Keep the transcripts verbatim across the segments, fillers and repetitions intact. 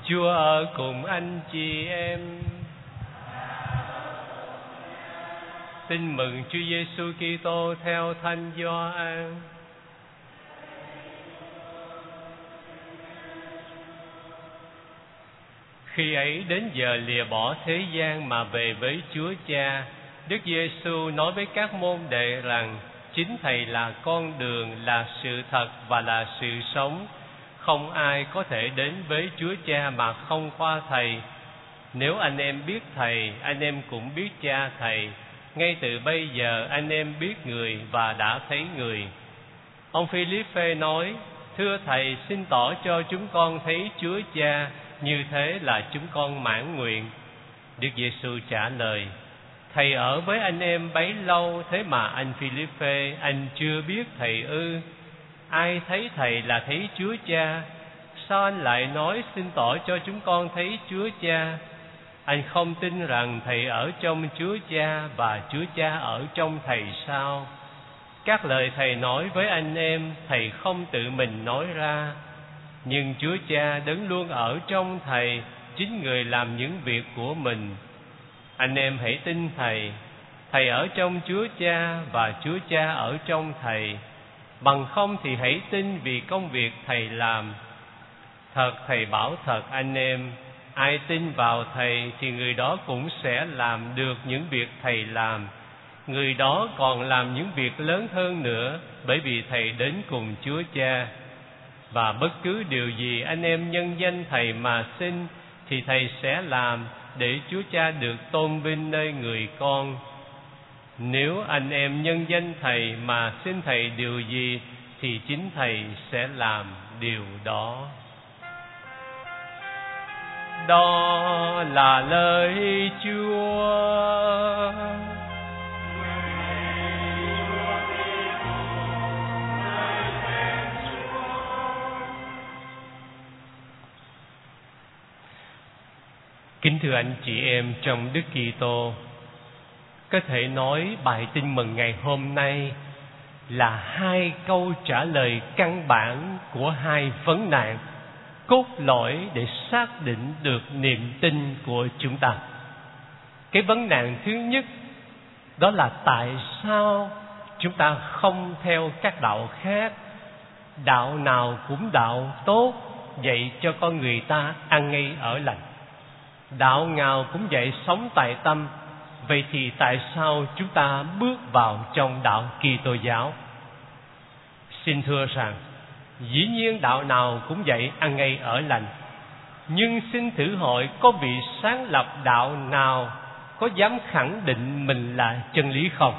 Chúa ở cùng anh chị em. Tin mừng Chúa Giêsu Kitô theo Thánh Gioan. Khi ấy đến giờ lìa bỏ thế gian mà về với Chúa Cha, Đức Giêsu nói với các môn đệ rằng: chính Thầy là con đường, là sự thật và là sự sống. Không ai có thể đến với Chúa Cha mà không qua Thầy. Nếu anh em biết Thầy, anh em cũng biết Cha Thầy. Ngay từ bây giờ anh em biết Người và đã thấy Người. Ông Philippe nói: thưa Thầy, xin tỏ cho chúng con thấy Chúa Cha, như thế là chúng con mãn nguyện. Đức Giêsu trả lời: Thầy ở với anh em bấy lâu, thế mà anh Philippe, anh chưa biết Thầy ư? Ai thấy Thầy là thấy Chúa Cha. Sao anh lại nói xin tỏ cho chúng con thấy Chúa Cha? Anh không tin rằng Thầy ở trong Chúa Cha và Chúa Cha ở trong Thầy sao? Các lời Thầy nói với anh em, Thầy không tự mình nói ra, nhưng Chúa Cha đấng luôn ở trong Thầy, chính Người làm những việc của mình. Anh em hãy tin Thầy. Thầy ở trong Chúa Cha và Chúa Cha ở trong Thầy. Bằng không thì hãy tin vì công việc Thầy làm. Thật Thầy bảo thật anh em, ai tin vào Thầy thì người đó cũng sẽ làm được những việc Thầy làm. Người đó còn làm những việc lớn hơn nữa, bởi vì Thầy đến cùng Chúa Cha. Và bất cứ điều gì anh em nhân danh Thầy mà xin thì Thầy sẽ làm, để Chúa Cha được tôn vinh nơi người con. Nếu anh em nhân danh Thầy mà xin Thầy điều gì thì chính Thầy sẽ làm điều đó. Đó là lời Chúa. Kính thưa anh chị em trong Đức Kitô, có thể nói bài tin mừng ngày hôm nay là hai câu trả lời căn bản của hai vấn nạn cốt lõi để xác định được niềm tin của chúng ta. Cái vấn nạn thứ nhất đó là tại sao chúng ta không theo các đạo khác, đạo nào cũng đạo tốt, dạy cho con người ta ăn ngay ở lành. Đạo nào cũng dạy sống tại tâm. Vậy thì tại sao chúng ta bước vào trong đạo Kitô giáo? Xin thưa rằng, dĩ nhiên đạo nào cũng dạy ăn ngay ở lành. Nhưng xin thử hỏi, có vị sáng lập đạo nào có dám khẳng định mình là chân lý không?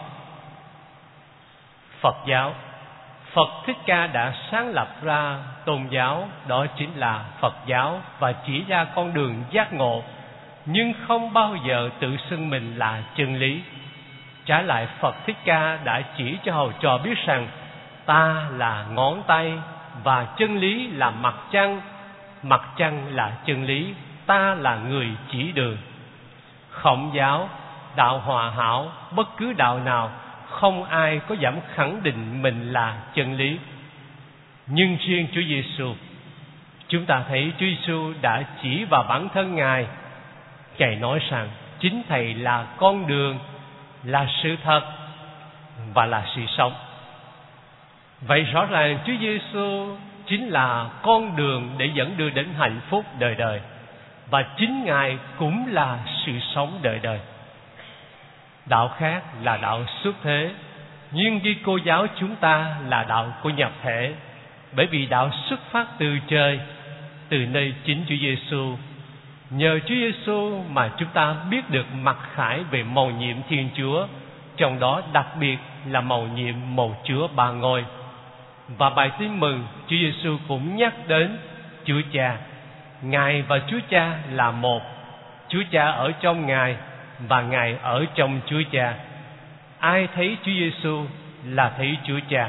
Phật giáo. Phật Thích Ca đã sáng lập ra tôn giáo, đó chính là Phật giáo, và chỉ ra con đường giác ngộ, nhưng không bao giờ tự xưng mình là chân lý. Trái lại, Phật Thích Ca đã chỉ cho hầu trò biết rằng ta là ngón tay và chân lý là mặt trăng, mặt trăng là chân lý, ta là người chỉ đường. Khổng giáo, đạo Hòa Hảo, bất cứ đạo nào, không ai có dám khẳng định mình là chân lý. Nhưng riêng Chúa Giêsu, chúng ta thấy Chúa Giêsu đã chỉ vào bản thân Ngài. Ngài nói rằng chính Thầy là con đường, là sự thật và là sự sống. Vậy rõ ràng Chúa Giêsu chính là con đường để dẫn đưa đến hạnh phúc đời đời, và chính Ngài cũng là sự sống đời đời. Đạo khác là đạo xuất thế, nhưng Kitô giáo chúng ta là đạo của nhập thể, bởi vì đạo xuất phát từ trời, từ nơi chính Chúa Giêsu. Nhờ Chúa Giêsu mà chúng ta biết được mặc khải về mầu nhiệm Thiên Chúa, trong đó đặc biệt là mầu nhiệm một Chúa ba ngôi. Và bài tin mừng Chúa Giêsu cũng nhắc đến Chúa Cha. Ngài và Chúa Cha là một. Chúa Cha ở trong Ngài và Ngài ở trong Chúa Cha. Ai thấy Chúa Giêsu là thấy Chúa Cha.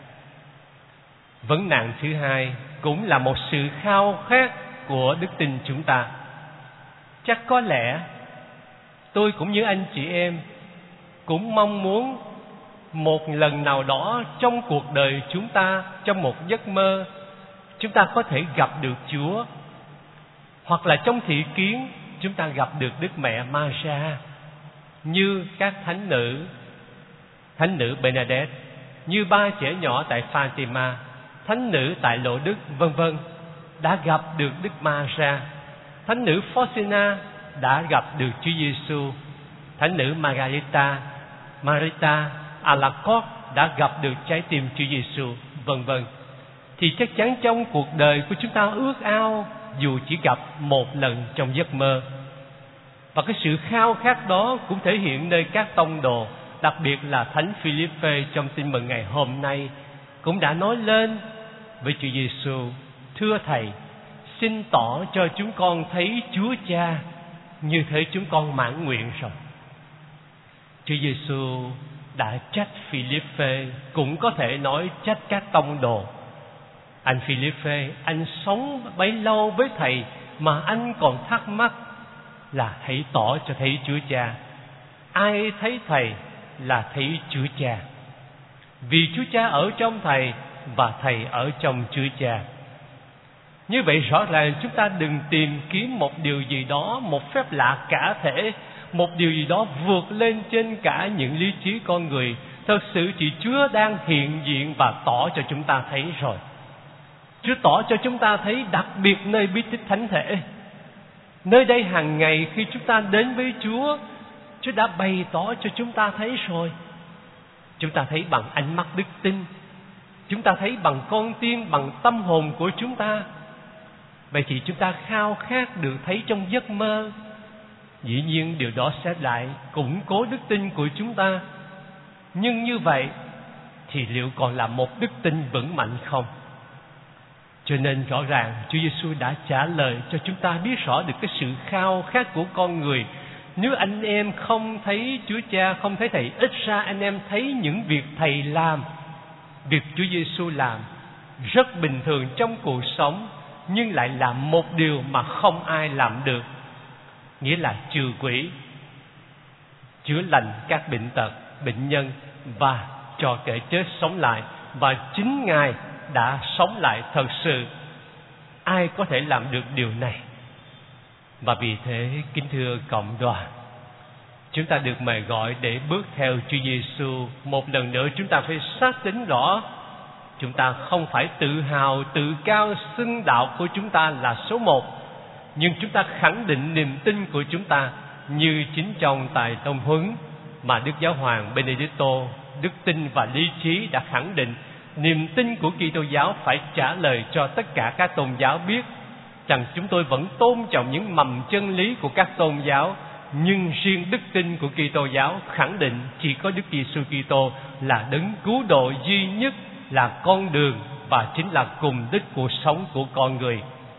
Vấn nạn thứ hai cũng là một sự khao khát của đức tin chúng ta. Chắc có lẽ tôi cũng như anh chị em cũng mong muốn một lần nào đó trong cuộc đời chúng ta, trong một giấc mơ, chúng ta có thể gặp được Chúa. Hoặc là trong thị kiến chúng ta gặp được Đức Mẹ Maria, như các thánh nữ, thánh nữ Bernadette, như ba trẻ nhỏ tại Fatima, thánh nữ tại Lộ Đức, vân vân, đã gặp được Đức Maria. Thánh nữ Faustina đã gặp được Chúa Giêsu. Thánh nữ Margarita, Marita Alacoque đã gặp được trái tim Chúa Giêsu, vân vân. Thì chắc chắn trong cuộc đời của chúng ta ước ao dù chỉ gặp một lần trong giấc mơ. Và cái sự khao khát đó cũng thể hiện nơi các tông đồ, đặc biệt là Thánh Philippe trong tin mừng ngày hôm nay cũng đã nói lên với Chúa Giêsu: thưa Thầy, xin tỏ cho chúng con thấy Chúa Cha, như thế chúng con mãn nguyện rồi. Chúa Giêsu đã trách Philippe, cũng có thể nói trách các tông đồ. Anh Philippe, anh sống bấy lâu với Thầy mà anh còn thắc mắc là hãy tỏ cho thấy Chúa Cha. Ai thấy Thầy là thấy Chúa Cha, vì Chúa Cha ở trong Thầy và Thầy ở trong Chúa Cha. Như vậy rõ ràng chúng ta đừng tìm kiếm một điều gì đó, một phép lạ cả thể, một điều gì đó vượt lên trên cả những lý trí con người. Thật sự chỉ Chúa đang hiện diện và tỏ cho chúng ta thấy rồi. Chúa tỏ cho chúng ta thấy đặc biệt nơi bí tích thánh thể. Nơi đây hàng ngày khi chúng ta đến với Chúa, Chúa đã bày tỏ cho chúng ta thấy rồi. Chúng ta thấy bằng ánh mắt đức tin, chúng ta thấy bằng con tim, bằng tâm hồn của chúng ta. Vậy thì chúng ta khao khát được thấy trong giấc mơ. Dĩ nhiên điều đó sẽ lại củng cố đức tin của chúng ta. Nhưng như vậy thì liệu còn là một đức tin vững mạnh không? Cho nên rõ ràng Chúa Giêsu đã trả lời cho chúng ta biết rõ được cái sự khao khát của con người. Nếu anh em không thấy Chúa Cha, không thấy Thầy, ít ra anh em thấy những việc Thầy làm, việc Chúa Giêsu làm rất bình thường trong cuộc sống, nhưng lại là một điều mà không ai làm được, nghĩa là trừ quỷ, chữa lành các bệnh tật, bệnh nhân và cho kẻ chết sống lại. Và chính Ngài đã sống lại thật sự. Ai có thể làm được điều này? Và vì thế, kính thưa cộng đoàn, chúng ta được mời gọi để bước theo Chúa Giêsu. Một lần nữa chúng ta phải xác tín rõ, chúng ta không phải tự hào, tự cao, xưng đạo của chúng ta là số một, nhưng chúng ta khẳng định niềm tin của chúng ta như chính trong tài tông huấn mà Đức Giáo hoàng Benedicto, đức tin và lý trí đã khẳng định. Niềm tin của Kitô giáo phải trả lời cho tất cả các tôn giáo biết rằng chúng tôi vẫn tôn trọng những mầm chân lý của các tôn giáo, nhưng riêng đức tin của Kitô giáo khẳng định chỉ có Đức Giêsu Kitô là đấng cứu độ duy nhất, là con đường và chính là cùng đích cuộc sống của con người.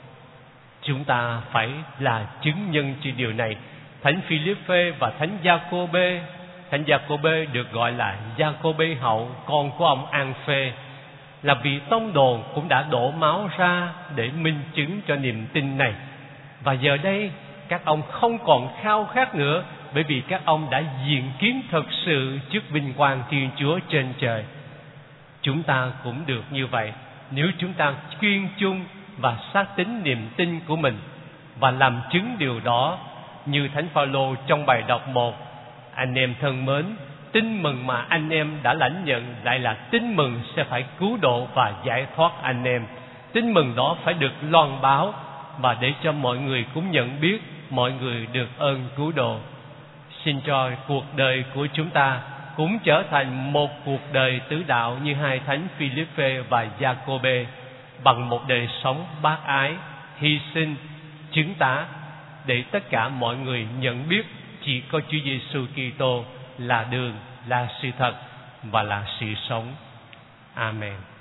Chúng ta phải là chứng nhân cho điều này. Thánh Philippe và Thánh Giacôbê, Thánh Giacôbê được gọi là Giacôbê hậu, con của ông An Phê, là vị tông đồ cũng đã đổ máu ra để minh chứng cho niềm tin này. Và giờ đây các ông không còn khao khát nữa, bởi vì các ông đã diện kiến thật sự trước vinh quang Thiên Chúa trên trời. Chúng ta cũng được như vậy nếu chúng ta kiên chung và xác tín niềm tin của mình và làm chứng điều đó, như Thánh Phaolô trong bài đọc một: anh em thân mến, tin mừng mà anh em đã lãnh nhận lại là tin mừng sẽ phải cứu độ và giải thoát anh em. Tin mừng đó phải được loan báo và để cho mọi người cũng nhận biết mọi người được ơn cứu độ. Xin cho cuộc đời của chúng ta cũng trở thành một cuộc đời tứ đạo như hai thánh Philippe và Giacôbê, bằng một đời sống bác ái, hy sinh, chứng tả, để tất cả mọi người nhận biết chỉ có Chúa Giêsu Kitô là đường, là sự thật và là sự sống. Amen.